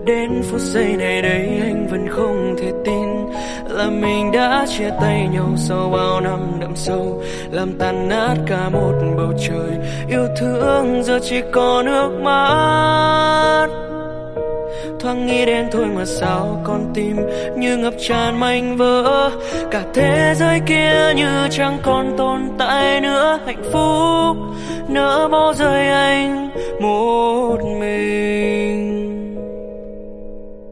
Đến phút giây này đây anh vẫn không thể tin là mình đã chia tay nhau sau bao năm đậm sâu, làm tan nát cả một bầu trời. Yêu thương giờ chỉ còn nước mắt, thoáng nghĩ đến thôi mà sao con tim như ngập tràn mảnh vỡ. Cả thế giới kia như chẳng còn tồn tại nữa, hạnh phúc nỡ bỏ rơi anh một mình.